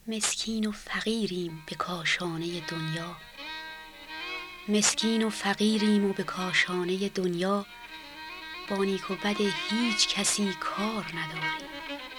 مسکین و فقیریم به کاشانه دنیا، مسکین و فقیریم و به کاشانه دنیا، با نیک و بد هیچ کسی کار نداریم.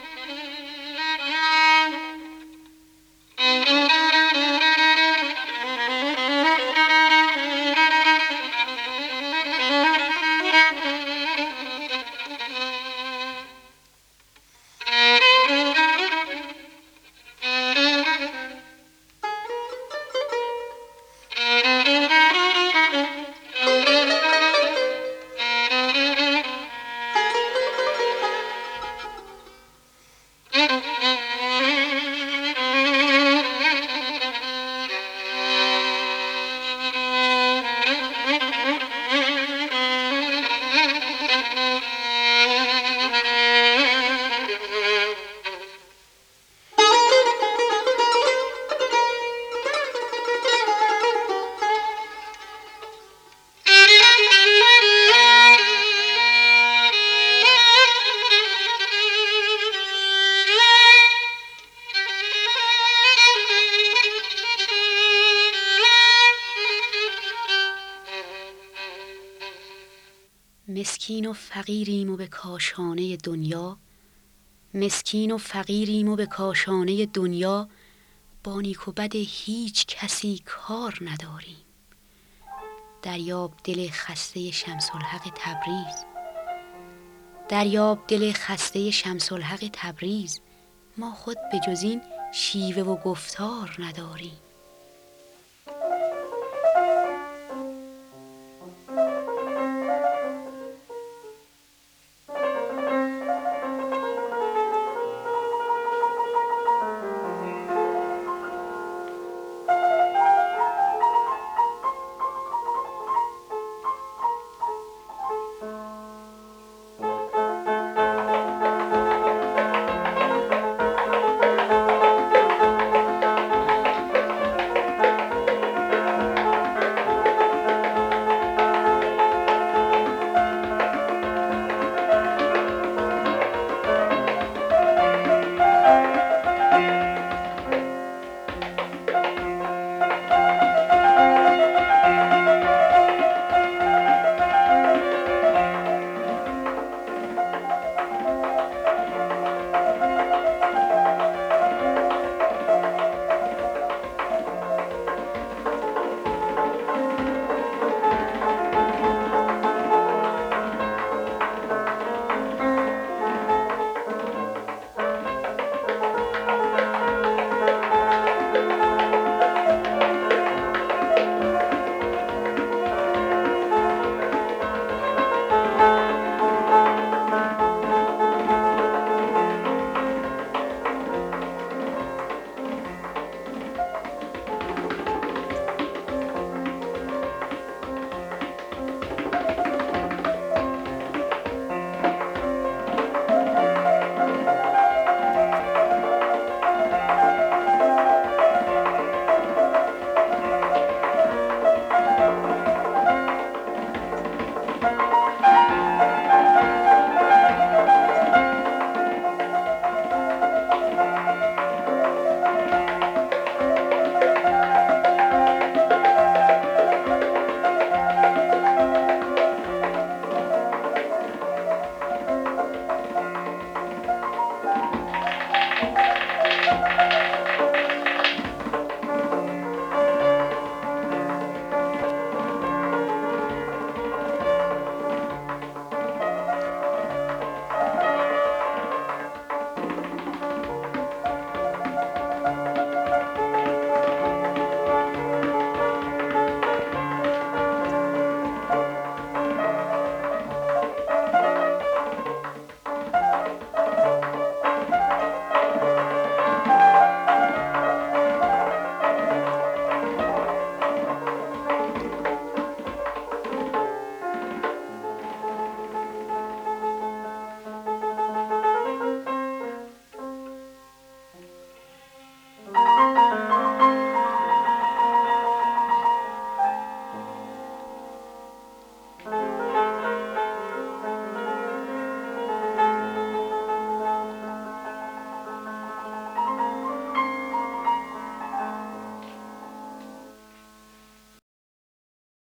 مسکین و فقیریم و به کاشانه دنیا، مسکین و فقیریم و به کاشانه دنیا، با نیک و بد هیچ کسی کار نداریم. دریاب دل خسته شمس الحق تبریز، دریاب دل خسته شمس الحق تبریز، ما خود به جز این شیوه و گفتار نداریم.